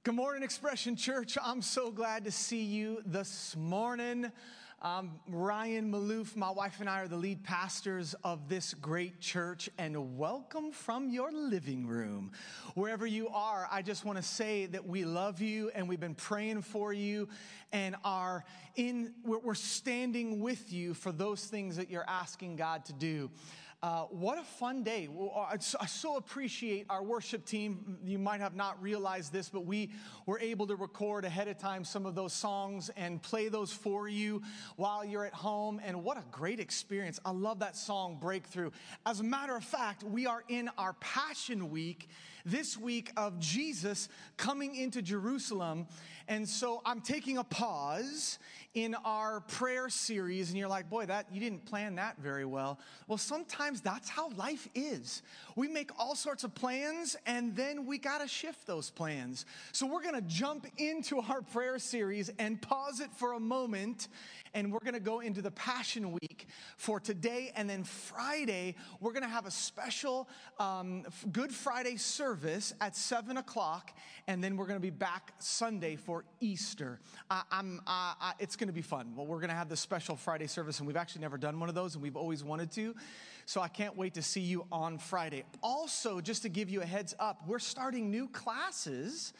Good morning, Expression Church. I'm so glad to see you this morning. Ryan Maloof, my wife and I are the lead pastors of this great church, and welcome from your living room. Wherever you are, I just want to say that we love you, and we've been praying for you, and we're standing with you for those things that you're asking God to do. What a fun day. I so appreciate our worship team. You might have not realized this, but we were able to record ahead of time some of those songs and play those for you while you're at home. And what a great experience. I love that song, Breakthrough. As a matter of fact, we are in our Passion Week, this week of Jesus coming into Jerusalem. And so I'm taking a pause in our prayer series, and you're like, boy, you didn't plan that very well. Well, sometimes that's how life is. We make all sorts of plans, and then we got to shift those plans. So we're going to jump into our prayer series and pause it for a moment, and we're going to go into the Passion Week for today. And then Friday, we're going to have a special Good Friday service at 7 o'clock, and then we're going to be back Sunday for Easter. It's going to be fun. Well, we're going to have this special Friday service, and we've actually never done one of those, and we've always wanted to. So I can't wait to see you on Friday. Also, just to give you a heads up, we're starting new classes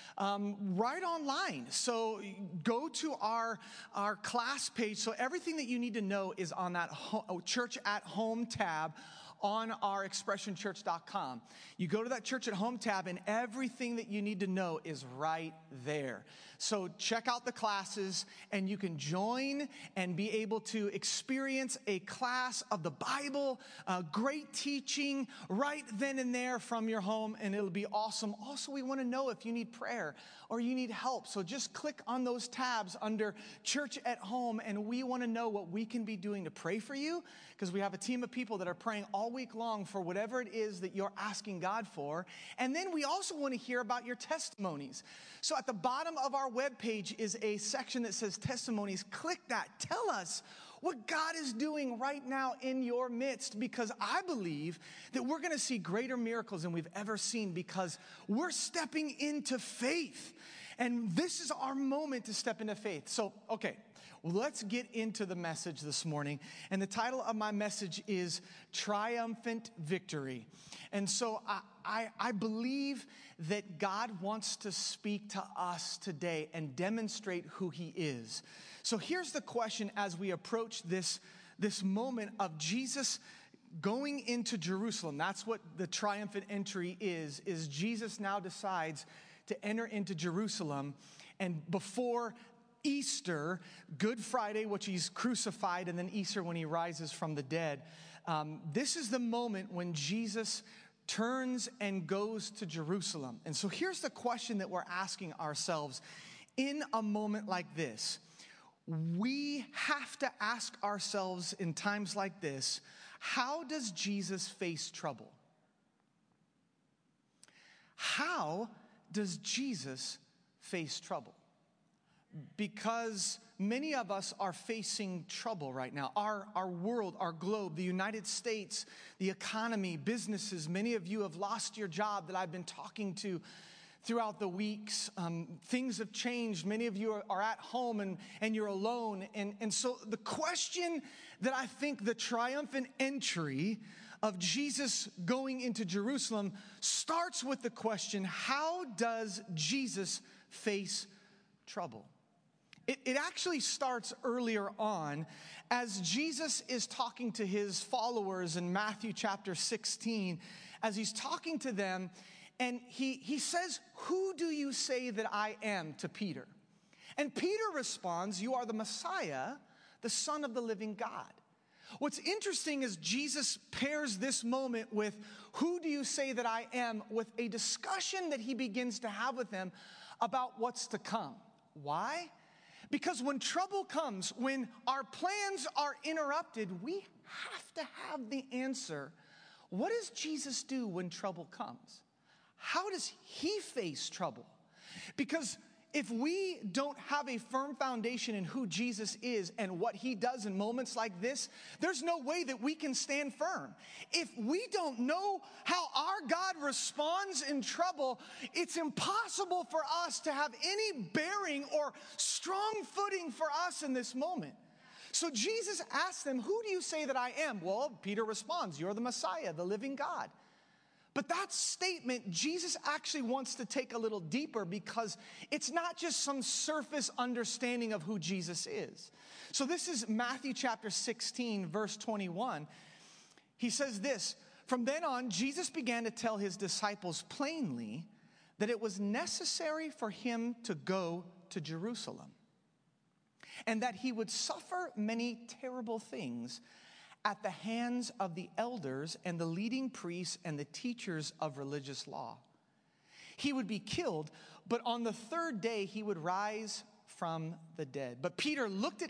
right online. So go to our class page. So everything that you need to know is on that Church at Home tab on our expressionchurch.com. You go to that Church at Home tab, and everything that you need to know is right there. So check out the classes, and you can join and be able to experience a class of the Bible, great teaching right then and there from your home, and it'll be awesome. Also, we want to know if you need prayer or you need help. So just click on those tabs under Church at Home, and we want to know what we can be doing to pray for you, because we have a team of people that are praying all week long for whatever it is that you're asking God for. And then we also want to hear about your testimonies. So at the bottom of our webpage is a section that says testimonies. Click that. Tell us what God is doing right now in your midst, because I believe that we're going to see greater miracles than we've ever seen, because we're stepping into faith. And this is our moment to step into faith. So, okay, let's get into the message this morning. And the title of my message is Triumphant Victory. And so I believe that God wants to speak to us today and demonstrate who he is. So here's the question as we approach this moment of Jesus going into Jerusalem. That's what the triumphant entry is Jesus now decides to enter into Jerusalem. And before Easter, Good Friday, which he's crucified, and then Easter when he rises from the dead, this is the moment when Jesus turns and goes to Jerusalem. And so here's the question that we're asking ourselves in a moment like this. We have to ask ourselves in times like this, how does Jesus face trouble? How does Jesus face trouble? Because many of us are facing trouble right now. Our world, our globe, the United States, the economy, businesses. Many of you have lost your job that I've been talking to throughout the weeks. Things have changed. Many of you are at home and you're alone. And so the question that I think the triumphant entry of Jesus going into Jerusalem starts with the question, how does Jesus face trouble? It actually starts earlier on as Jesus is talking to his followers in Matthew chapter 16, as he's talking to them, and he says, "Who do you say that I am?" to Peter. And Peter responds, "You are the Messiah, the Son of the living God." What's interesting is Jesus pairs this moment with, "Who do you say that I am?" with a discussion that he begins to have with them about what's to come. Why? Because when trouble comes, when our plans are interrupted, we have to have the answer. What does Jesus do when trouble comes? How does he face trouble? Because if we don't have a firm foundation in who Jesus is and what he does in moments like this, there's no way that we can stand firm. If we don't know how our God responds in trouble, it's impossible for us to have any bearing or strong footing for us in this moment. So Jesus asks them, who do you say that I am? Well, Peter responds, you're the Messiah, the living God. But that statement, Jesus actually wants to take a little deeper because it's not just some surface understanding of who Jesus is. So this is Matthew chapter 16, verse 21. He says this, from then on, Jesus began to tell his disciples plainly that it was necessary for him to go to Jerusalem and that he would suffer many terrible things at the hands of the elders and the leading priests and the teachers of religious law. He would be killed, but on the third day he would rise from the dead. But Peter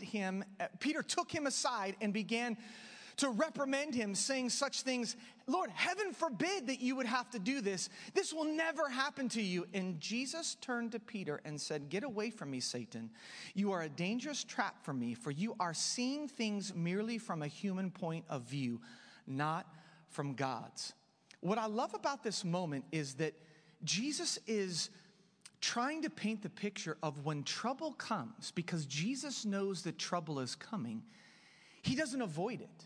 took him aside and began to reprimand him, saying such things, Lord, heaven forbid that you would have to do this. This will never happen to you. And Jesus turned to Peter and said, get away from me, Satan. You are a dangerous trap for me, for you are seeing things merely from a human point of view, not from God's. What I love about this moment is that Jesus is trying to paint the picture of when trouble comes, because Jesus knows that trouble is coming, he doesn't avoid it.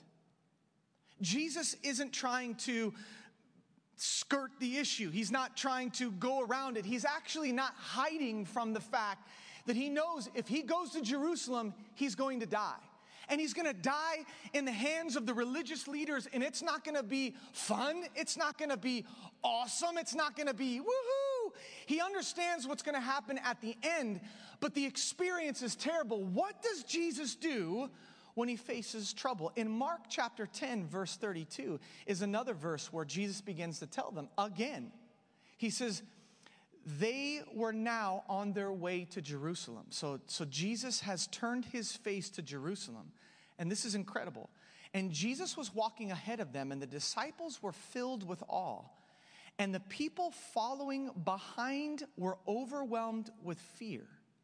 Jesus isn't trying to skirt the issue. He's not trying to go around it. He's actually not hiding from the fact that he knows if he goes to Jerusalem, he's going to die. And he's going to die in the hands of the religious leaders, and it's not going to be fun. It's not going to be awesome. It's not going to be woohoo. He understands what's going to happen at the end, but the experience is terrible. What does Jesus do when he faces trouble? In Mark chapter 10, verse 32 is another verse where Jesus begins to tell them again. He says, they were now on their way to Jerusalem. So Jesus has turned his face to Jerusalem. And this is incredible. And Jesus was walking ahead of them, and the disciples were filled with awe. And the people following behind were overwhelmed with fear.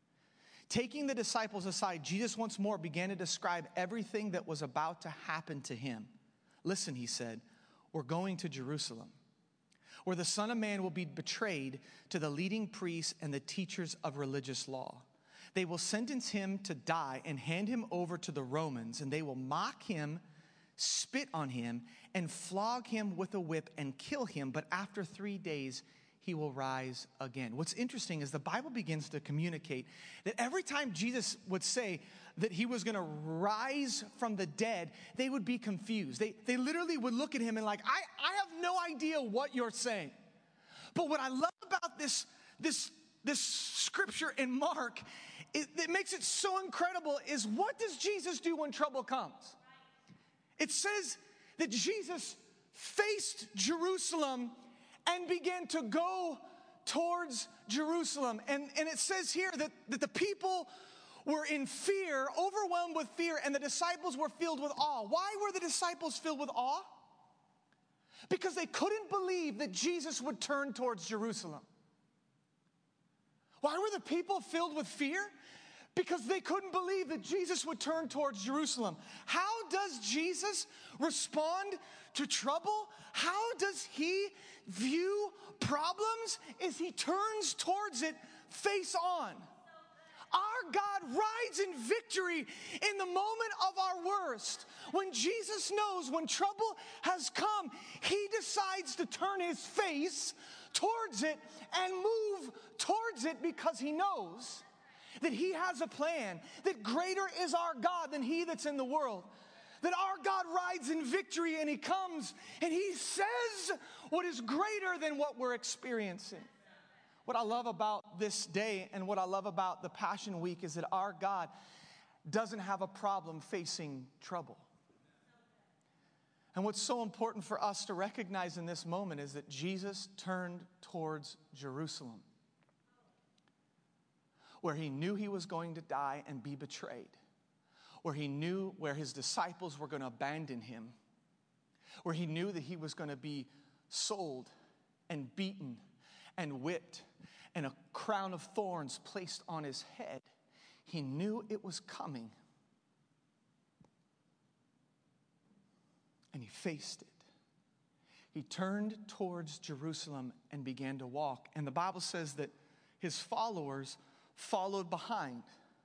Taking the disciples aside, Jesus once more began to describe everything that was about to happen to him. Listen, he said, we're going to Jerusalem, where the Son of Man will be betrayed to the leading priests and the teachers of religious law. They will sentence him to die and hand him over to the Romans, and they will mock him, spit on him, and flog him with a whip and kill him. But after 3 days, he will rise again. What's interesting is the Bible begins to communicate that every time Jesus would say that he was going to rise from the dead, they would be confused. They literally would look at him and like, I have no idea what you're saying. But what I love about this scripture in Mark, it makes it so incredible, is what does Jesus do when trouble comes? It says that Jesus faced Jerusalem and began to go towards Jerusalem. And it says here that the people were in fear, overwhelmed with fear, and the disciples were filled with awe. Why were the disciples filled with awe? Because they couldn't believe that Jesus would turn towards Jerusalem. Why were the people filled with fear? Because they couldn't believe that Jesus would turn towards Jerusalem. How does Jesus respond to trouble? How does he view problems? Is he turns towards it face on. Our God rides in victory in the moment of our worst. When Jesus knows when trouble has come, he decides to turn his face towards it and move towards it because he knows that he has a plan, that greater is our God than he that's in the world. That our God rides in victory and he comes and he says what is greater than what we're experiencing. What I love about this day and what I love about the Passion Week is that our God doesn't have a problem facing trouble. And what's so important for us to recognize in this moment is that Jesus turned towards Jerusalem, where he knew he was going to die and be betrayed, where he knew where his disciples were going to abandon him, where he knew that he was going to be sold and beaten and whipped, and a crown of thorns placed on his head. He knew it was coming, and he faced it. He turned towards Jerusalem and began to walk. And the Bible says that his followers followed behind.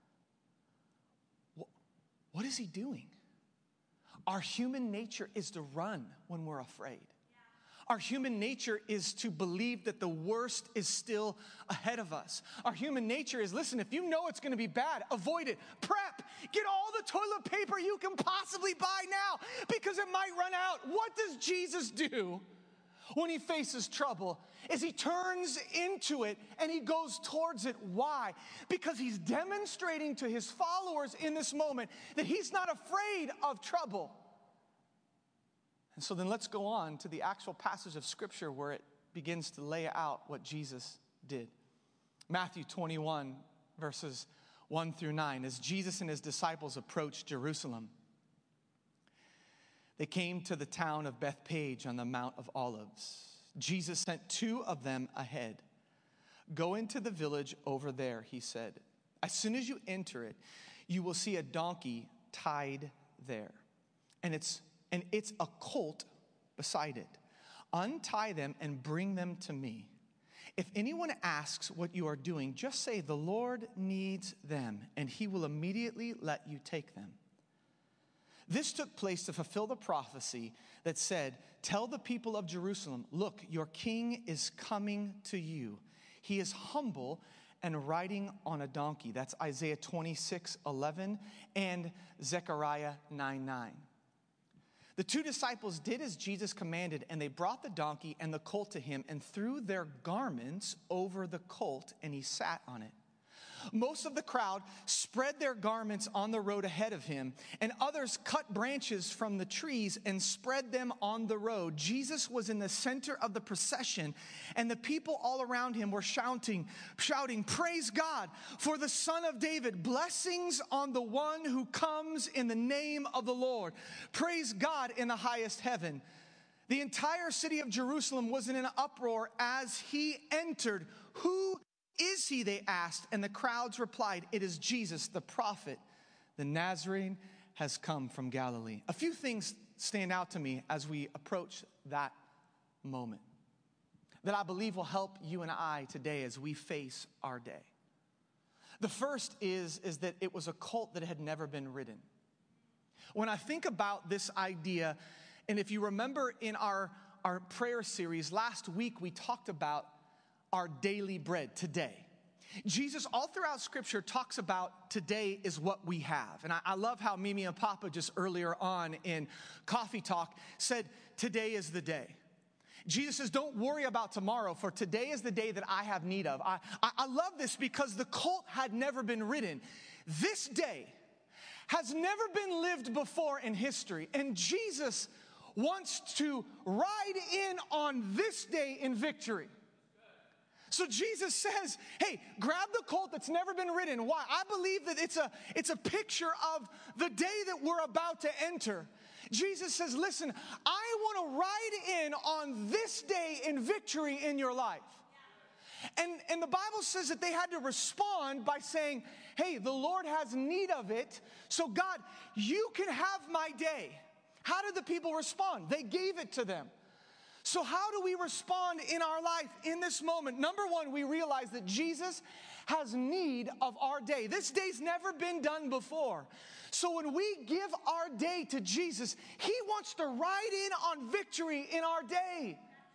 What is he doing? Our human nature is to run when we're afraid. Our human nature is to believe that the worst is still ahead of us. Our human nature is, listen, if you know it's going to be bad, avoid it. Prep. Get all the toilet paper you can possibly buy now because it might run out. What does Jesus do when he faces trouble? Is he turns into it and he goes towards it. Why? Because he's demonstrating to his followers in this moment that he's not afraid of trouble. And so then let's go on to the actual passage of Scripture where it begins to lay out what Jesus did. Matthew 21, verses 1 through 9. As Jesus and his disciples approached Jerusalem, they came to the town of Bethphage on the Mount of Olives. Jesus sent two of them ahead. Go into the village over there, he said. As soon as you enter it, you will see a donkey tied there. And it's a colt beside it. Untie them and bring them to me. If anyone asks what you are doing, just say, the Lord needs them, and he will immediately let you take them. This took place to fulfill the prophecy that said, tell the people of Jerusalem, look, your king is coming to you. He is humble and riding on a donkey. That's Isaiah 26:11 and Zechariah 9:9. The two disciples did as Jesus commanded, and they brought the donkey and the colt to him and threw their garments over the colt, and he sat on it. Most of the crowd spread their garments on the road ahead of him, and others cut branches from the trees and spread them on the road. Jesus was in the center of the procession, and the people all around him were shouting, praise God for the Son of David. Blessings on the one who comes in the name of the Lord. Praise God in the highest heaven. The entire city of Jerusalem was in an uproar as he entered. Who is he, they asked, and the crowds replied, it is Jesus, the prophet. The Nazarene has come from Galilee. A few things stand out to me as we approach that moment that I believe will help you and I today as we face our day. The first is that it was a colt that had never been ridden. When I think about this idea, and if you remember in our prayer series last week, we talked about our daily bread today. Jesus all throughout Scripture talks about today is what we have. And I love how Mimi and Papa just earlier on in Coffee Talk said, today is the day. Jesus says, don't worry about tomorrow, for today is the day that I have need of. I love this because the colt had never been ridden. This day has never been lived before in history. And Jesus wants to ride in on this day in victory. So Jesus says, hey, grab the colt that's never been ridden. Why? I believe that it's a picture of the day that we're about to enter. Jesus says, listen, I want to ride in on this day in victory in your life. And the Bible says that they had to respond by saying, hey, the Lord has need of it. So God, you can have my day. How did the people respond? They gave it to them. So how do we respond in our life in this moment? Number one, we realize that Jesus has need of our day. This day's never been done before. So when we give our day to Jesus, he wants to ride in on victory in our day.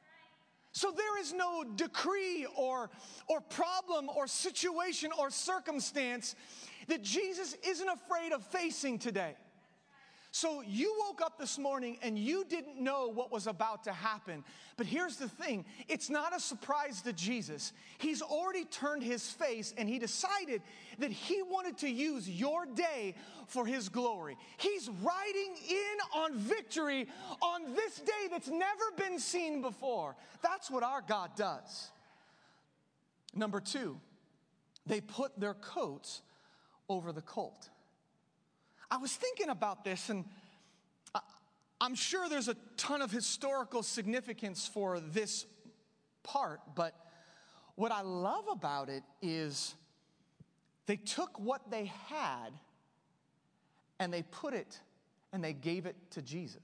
So there is no decree or problem or situation or circumstance that Jesus isn't afraid of facing today. So you woke up this morning and you didn't know what was about to happen. But here's the thing. It's not a surprise to Jesus. He's already turned his face and he decided that he wanted to use your day for his glory. He's riding in on victory on this day that's never been seen before. That's what our God does. Number two, they put their coats over the colt. I was thinking about this, and I'm sure there's a ton of historical significance for this part, but what I love about it is they took what they had and they put it and they gave it to Jesus.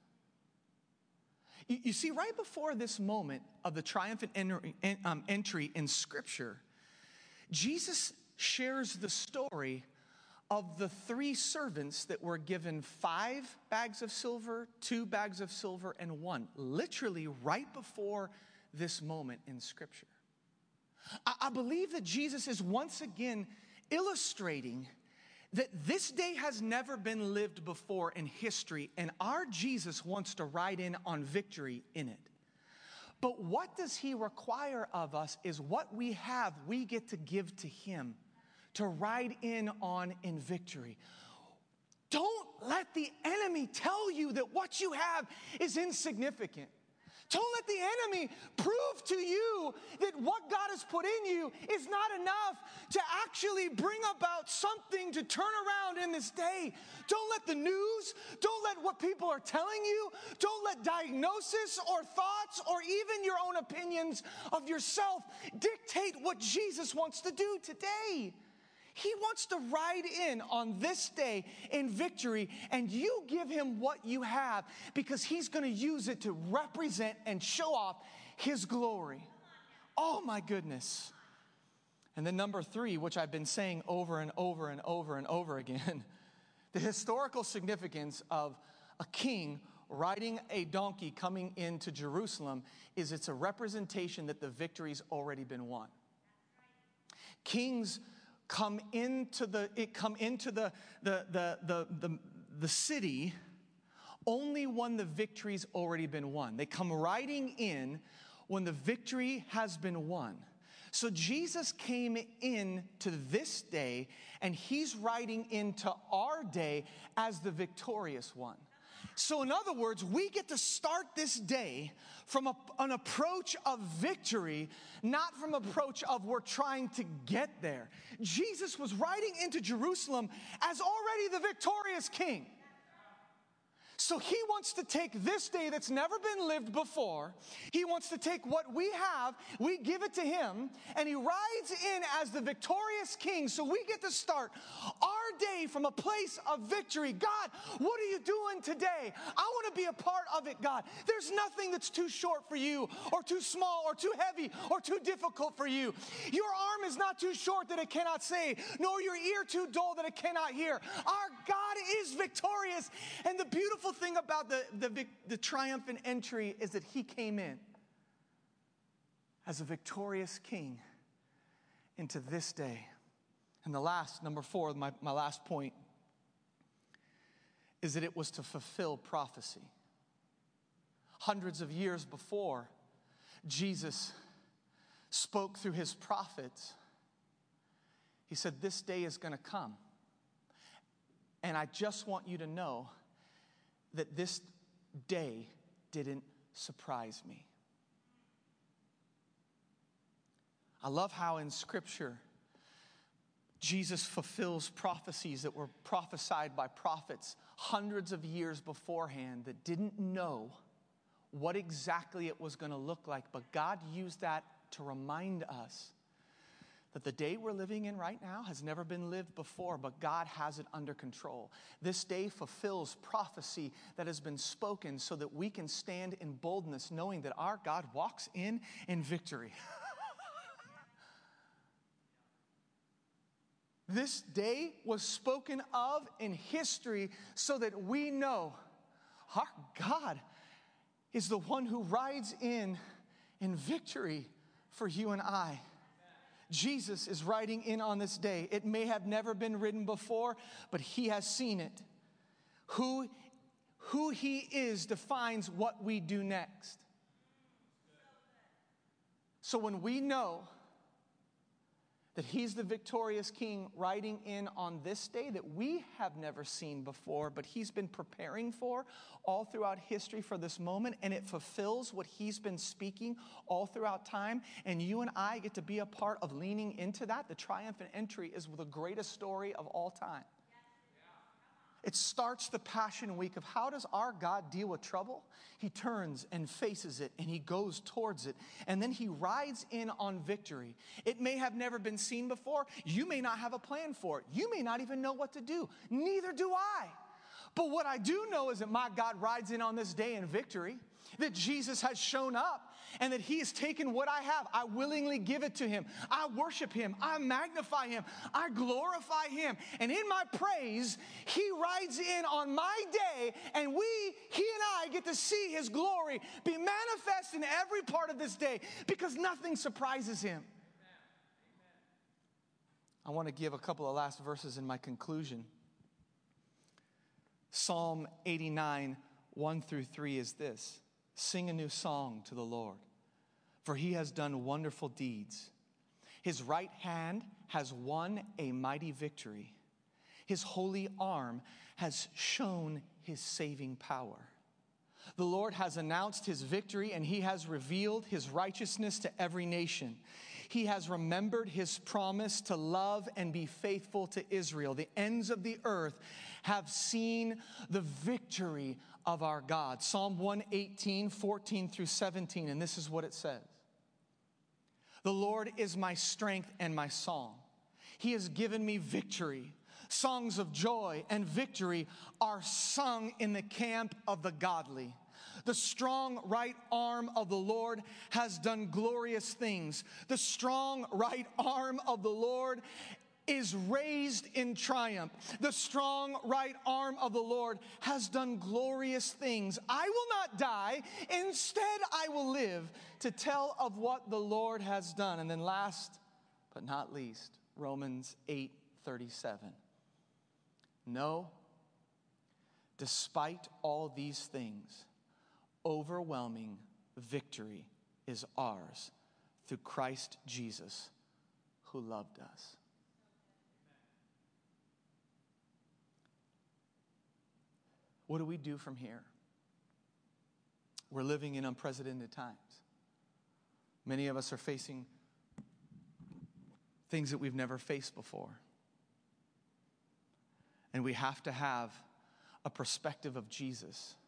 You see, right before this moment of the triumphant entry in Scripture, Jesus shares the story of the 3 servants that were given 5 bags of silver, 2 bags of silver, and 1. Literally right before this moment in Scripture. I believe that Jesus is once again illustrating that this day has never been lived before in history, and our Jesus wants to ride in on victory in it. But what does he require of us is what we have, we get to give to him to ride in on in victory. Don't let the enemy tell you that what you have is insignificant. Don't let the enemy prove to you that what God has put in you is not enough to actually bring about something to turn around in this day. Don't let the news, don't let what people are telling you, don't let diagnosis or thoughts or even your own opinions of yourself dictate what Jesus wants to do today. He wants to ride in on this day in victory, and you give him what you have because he's going to use it to represent and show off his glory. Oh my goodness. And then number 3, which I've been saying over and over and over and over again, the historical significance of a king riding a donkey coming into Jerusalem is it's a representation that the victory's already been won. Kings come into the city only when the victory's already been won. They come riding in when the victory has been won. So Jesus came in to this day, and he's riding into our day as the victorious one. So in other words, we get to start this day from an approach of victory, not from an approach of we're trying to get there. Jesus was riding into Jerusalem as already the victorious king. So he wants to take this day that's never been lived before. He wants to take what we have, we give it to him, and he rides in as the victorious king. So we get to start our day from a place of victory. God, what are you doing today? I want to be a part of it, God. There's nothing that's too short for you, or too small, or too heavy, or too difficult for you. Your arm is not too short that it cannot save, nor your ear too dull that it cannot hear. Our God is victorious, and the beautiful thing about the triumphant entry is that he came in as a victorious king into this day. And the last, number 4, my last point, is that it was to fulfill prophecy. Hundreds of years before, Jesus spoke through his prophets. He said, this day is going to come. And I just want you to know that this day didn't surprise me. I love how in Scripture, Jesus fulfills prophecies that were prophesied by prophets hundreds of years beforehand that didn't know what exactly it was going to look like. But God used that to remind us that the day we're living in right now has never been lived before, but God has it under control. This day fulfills prophecy that has been spoken so that we can stand in boldness knowing that our God walks in victory. This day was spoken of in history so that we know our God is the one who rides in victory for you and I. Jesus is riding in on this day. It may have never been written before, but he has seen it. Who he is defines what we do next. So when we know that he's the victorious king riding in on this day that we have never seen before, but he's been preparing for all throughout history for this moment, and it fulfills what he's been speaking all throughout time, and you and I get to be a part of leaning into that. The triumphant entry is the greatest story of all time. It starts the Passion Week of how does our God deal with trouble? He turns and faces it, and he goes towards it, and then he rides in on victory. It may have never been seen before. You may not have a plan for it. You may not even know what to do. Neither do I. But what I do know is that my God rides in on this day in victory, that Jesus has shown up, and that he has taken what I have. I willingly give it to him. I worship him. I magnify him. I glorify him. And in my praise, he rides in on my day, and he and I get to see his glory be manifest in every part of this day because nothing surprises him. I want to give a couple of last verses in my conclusion. Psalm 89, 1 through 3 is this. Sing a new song to the Lord, for he has done wonderful deeds. His right hand has won a mighty victory. His holy arm has shown his saving power. The Lord has announced his victory, and he has revealed his righteousness to every nation. He has remembered his promise to love and be faithful to Israel. The ends of the earth have seen the victory of our God. Psalm 118, 14 through 17, and this is what it says. The Lord is my strength and my song. He has given me victory. Songs of joy and victory are sung in the camp of the godly. The strong right arm of the Lord has done glorious things. The strong right arm of the Lord is raised in triumph. The strong right arm of the Lord has done glorious things. I will not die. Instead, I will live to tell of what the Lord has done. And then last but not least, Romans 8:37. No, despite all these things, overwhelming victory is ours through Christ Jesus, who loved us. What do we do from here? We're living in unprecedented times. Many of us are facing things that we've never faced before. And we have to have a perspective of Jesus.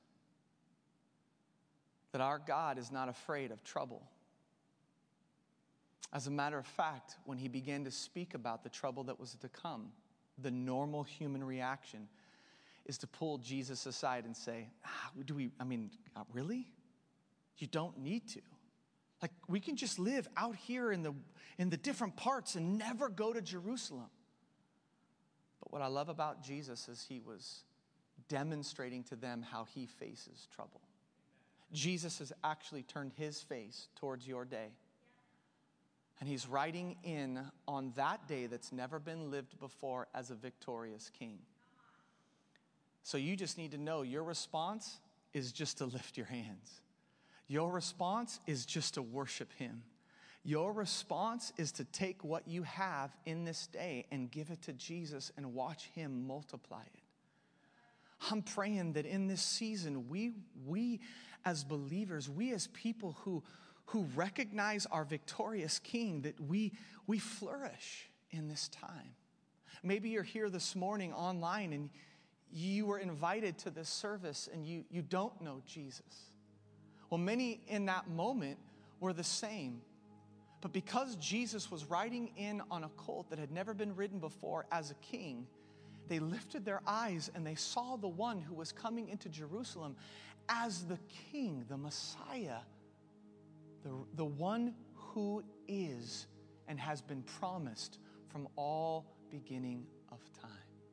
That our God is not afraid of trouble. As a matter of fact, when he began to speak about the trouble that was to come, the normal human reaction is to pull Jesus aside and say, really? You don't need to. Like, we can just live out here in the different parts and never go to Jerusalem. But what I love about Jesus is he was demonstrating to them how he faces trouble. Jesus has actually turned his face towards your day. And he's riding in on that day that's never been lived before as a victorious king. So you just need to know your response is just to lift your hands. Your response is just to worship him. Your response is to take what you have in this day and give it to Jesus and watch him multiply it. I'm praying that in this season, we as believers, we as people who recognize our victorious King, that we flourish in this time. Maybe you're here this morning online and you were invited to this service and you don't know Jesus. Well, many in that moment were the same. But because Jesus was riding in on a colt that had never been ridden before as a king, they lifted their eyes and they saw the one who was coming into Jerusalem as the king, the Messiah, the one who is and has been promised from all beginning of time.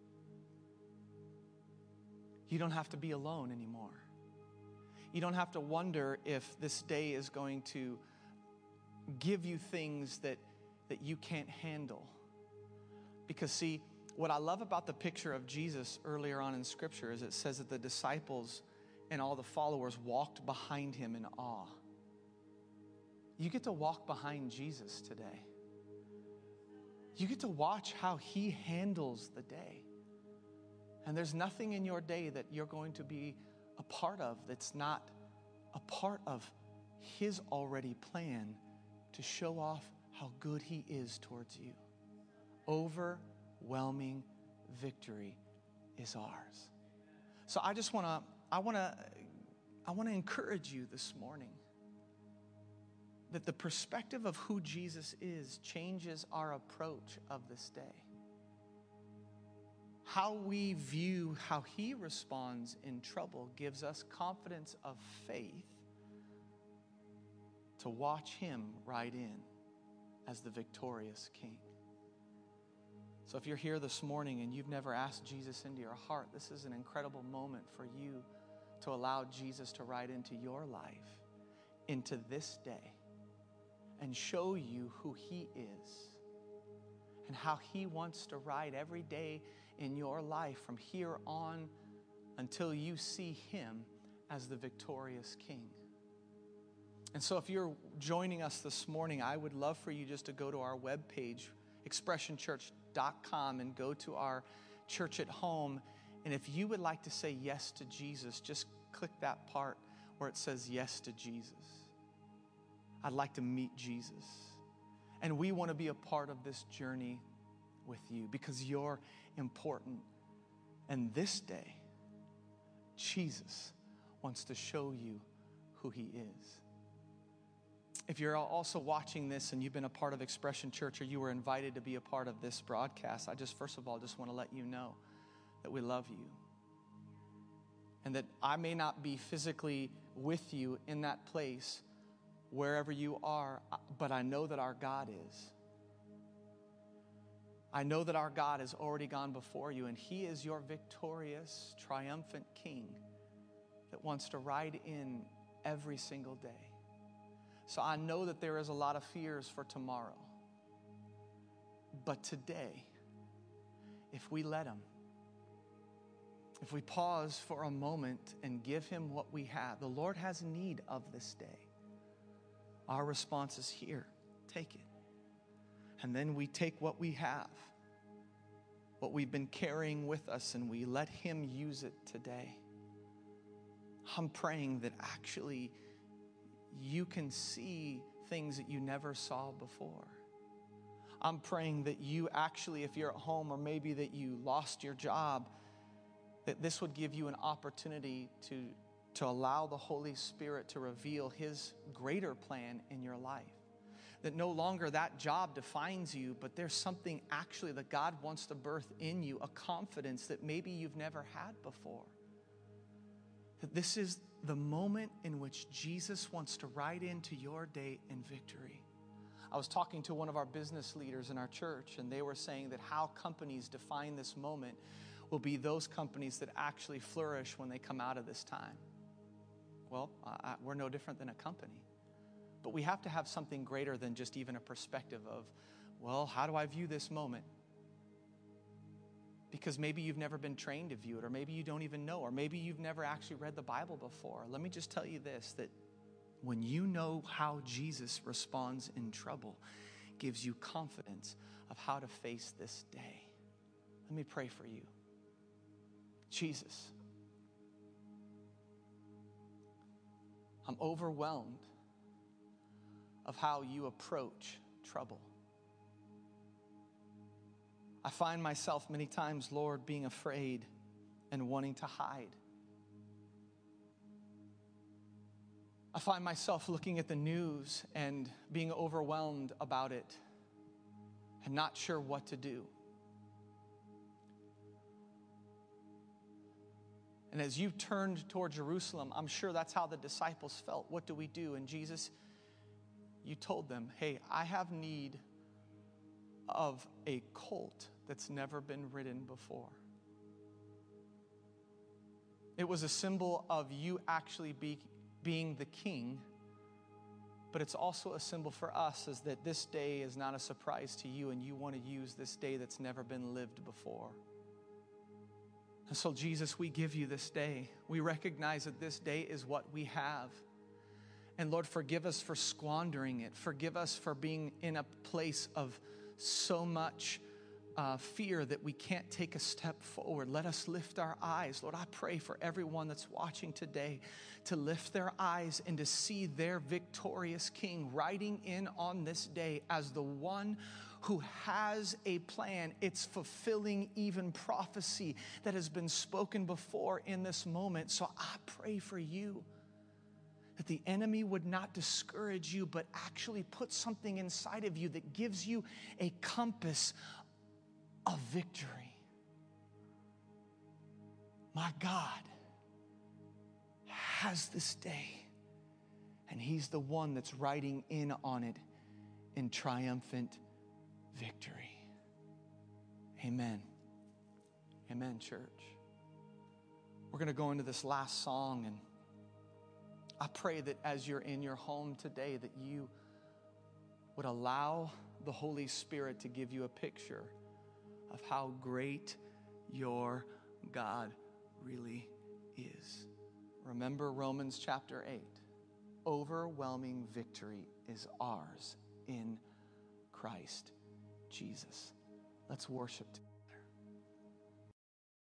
You don't have to be alone anymore. You don't have to wonder if this day is going to give you things that you can't handle. Because see, what I love about the picture of Jesus earlier on in Scripture is it says that the disciples and all the followers walked behind him in awe. You get to walk behind Jesus today. You get to watch how he handles the day. And there's nothing in your day that you're going to be a part of that's not a part of his already plan to show off how good he is towards you. Overwhelming victory is ours. So I want to encourage you this morning that the perspective of who Jesus is changes our approach of this day. How we view how he responds in trouble gives us confidence of faith to watch him ride in as the victorious King. So if you're here this morning and you've never asked Jesus into your heart, this is an incredible moment for you to allow Jesus to ride into your life, into this day, and show you who he is and how he wants to ride every day in your life from here on until you see him as the victorious King. And so if you're joining us this morning, I would love for you just to go to our webpage, expressionchurch.com, and go to our church at home. And if you would like to say yes to Jesus, just click that part where it says yes to Jesus. I'd like to meet Jesus. And we want to be a part of this journey with you because you're important. And this day, Jesus wants to show you who he is. If you're also watching this and you've been a part of Expression Church, or you were invited to be a part of this broadcast, I just first of all just want to let you know that we love you. And that I may not be physically with you in that place, wherever you are, but I know that our God is. I know that our God has already gone before you, and he is your victorious, triumphant King that wants to ride in every single day. So I know that there is a lot of fears for tomorrow. But today, if we let him, if we pause for a moment and give him what we have, the Lord has need of this day. Our response is here, take it. And then we take what we have, what we've been carrying with us, and we let him use it today. I'm praying that actually you can see things that you never saw before. I'm praying that you actually, if you're at home or maybe that you lost your job, that this would give you an opportunity to allow the Holy Spirit to reveal his greater plan in your life. That no longer that job defines you, but there's something actually that God wants to birth in you, a confidence that maybe you've never had before. That this is the moment in which Jesus wants to ride into your day in victory. I was talking to one of our business leaders in our church, and they were saying that how companies define this moment will be those companies that actually flourish when they come out of this time. Well, we're no different than a company. But we have to have something greater than just even a perspective of, well, how do I view this moment? Because maybe you've never been trained to view it, or maybe you don't even know, or maybe you've never actually read the Bible before. Let me just tell you this, that when you know how Jesus responds in trouble, it gives you confidence of how to face this day. Let me pray for you. Jesus, I'm overwhelmed of how you approach trouble. I find myself many times, Lord, being afraid and wanting to hide. I find myself looking at the news and being overwhelmed about it and not sure what to do. And as you turned toward Jerusalem, I'm sure that's how the disciples felt. What do we do? And Jesus, you told them, hey, I have need of a colt that's never been ridden before. It was a symbol of you actually being the king, but it's also a symbol for us is that this day is not a surprise to you, and you want to use this day that's never been lived before. And so, Jesus, we give you this day. We recognize that this day is what we have. And Lord, forgive us for squandering it. Forgive us for being in a place of so much fear that we can't take a step forward. Let us lift our eyes. Lord, I pray for everyone that's watching today to lift their eyes and to see their victorious King riding in on this day as the one who has a plan. It's fulfilling even prophecy that has been spoken before in this moment. So I pray for you that the enemy would not discourage you, but actually put something inside of you that gives you a compass of victory. My God has this day, and he's the one that's riding in on it in triumphant victory. Amen. Amen, church. We're going to go into this last song, and I pray that as you're in your home today, that you would allow the Holy Spirit to give you a picture of how great your God really is. Remember Romans chapter 8. Overwhelming victory is ours in Christ Jesus. Let's worship together.